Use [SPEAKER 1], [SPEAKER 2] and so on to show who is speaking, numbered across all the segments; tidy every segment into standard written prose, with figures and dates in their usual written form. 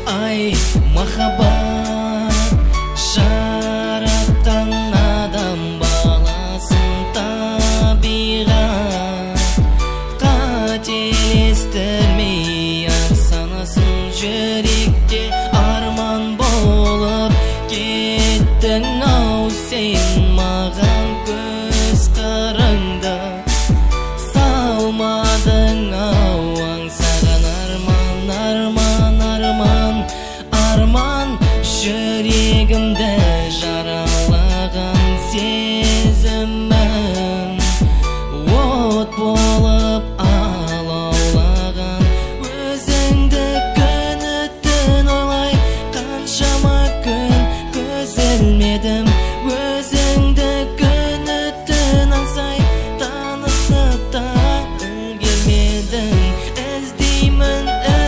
[SPEAKER 1] Ай, махаббат жаратқан адам баласын табиғат қателестірмей ар санасын жүректе арман болып кеттің ау сен маған көз қараңды салмадың ау аңсаған арман жүрегімді жаралаған сезімім от болып алаулаған өзіңді күні түн ойлай қаншама күн көз ілмедім өзіңді күні түн аңсай танысып та үлгермедің іздеймін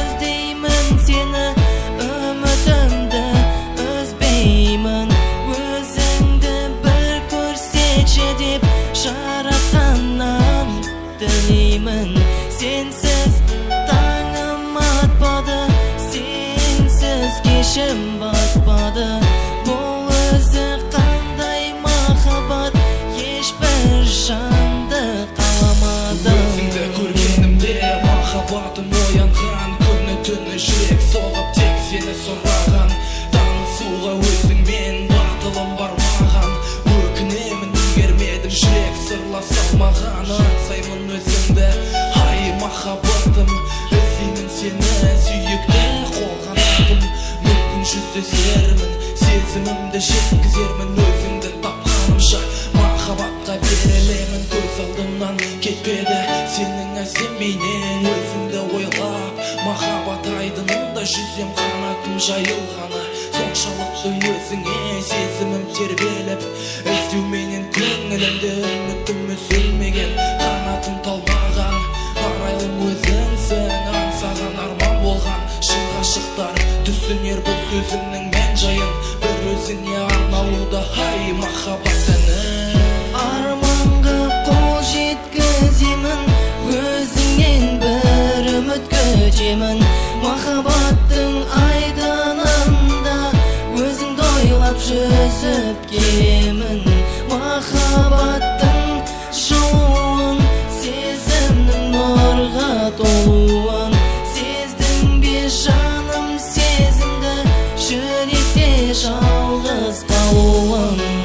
[SPEAKER 1] сені үмітімді үзбеймін өзіңді бір көрсетші деп жаратқаннан тілеймін сенсіз таңым атпады сенсіз кешім батпады бұл өзі қандай махаббат ешбір жанды қаламады
[SPEAKER 2] өзіңді көргенімде махаббатым оянған күні түні жүрек соғып тек сені сұраған танысуға өзіңмен батылым бармаған өкінемін үлгермедім жүрек сырласа алмаған аңсаймын өзіңді ай махаббатым іздеймін сені сүйікті қолғанатым мүмкін жүздесермін сезімімді жеткізермін өзіңді тапқанымша махаббатқа берілемін көз алдымнан кетпеді сенің әсем бейнең өзіңді ойлап махаббат айдынында жүзем қанатым жайылғаны соншалықты өзіңе сезімім тербеліп іздеуменен көңілімде үмітім үзілмеген қанатым талмаған арайлым өзіңсің аңсаған арман болған шын ғашықтар түсінер бұл сөзімнің мән жайын бір өзіңе арналуда ай махаббат әні
[SPEAKER 1] арманға қол жеткіземін өзіңнен бір үміт күтемін махаббаттың айдынында өзіңді ойлап жүзіп келемін махаббаттың жолын сезімнің нұрға толуын сездің бе жаным сезімді жүректе жалғыз қалуын